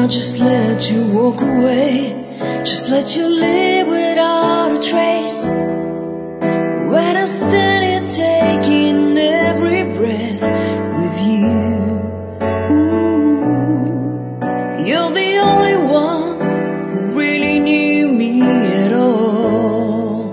just let you walk away, just let you live without a trace. When I stand here taking every breath with you, ooh, you're the only one who really knew me at all.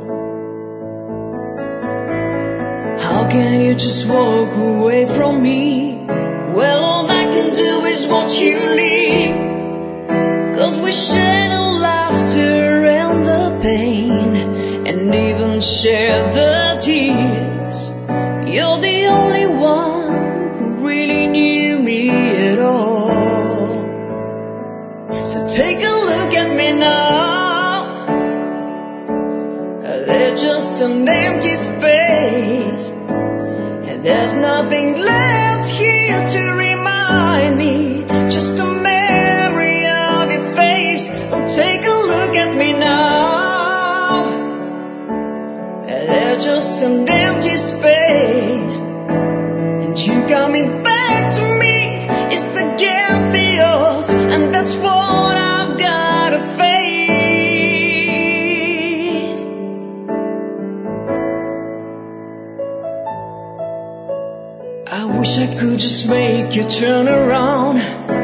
How can you just walk away from me? Well, all I can do is watch you leave. 'Cause we share the laughter and the pain, and even share the tears. You're the only one who really knew me at all. So take a look at me now. There's just an empty space, and there's nothing left here to remind me. Just a memory of your face. Oh, take a look at me now. There's just an empty space, and you coming back to me is against the odds, and that's what I've gotta face. I wish I could just make you turn around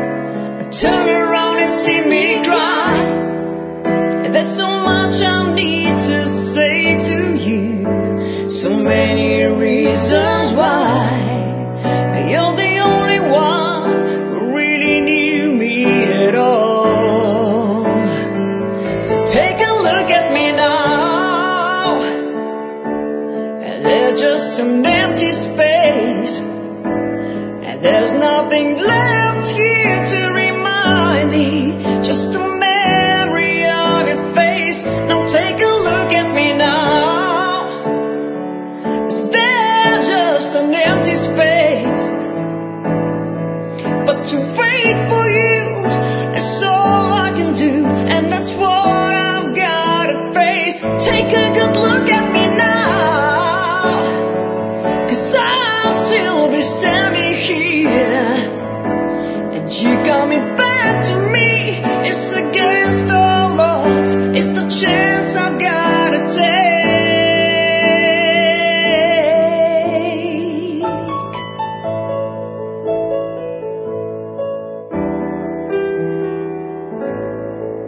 and see me cry. There's so much I need to say to you, so many reasons why. You're the only one who really knew me at all. So take a look at me now. There's just an empty space, and there's nothing left here to remind me. Just a memory of your face. Now take a look at me now. Is there just an empty space? But to wait for you is all I can do, and that's what I've gotta face. Take a good look at me now, 'cause I'll still be standing here, and you coming back to me is against all odds. It's the chance I've gotta take.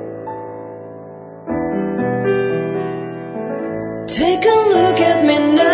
Take a look at me now.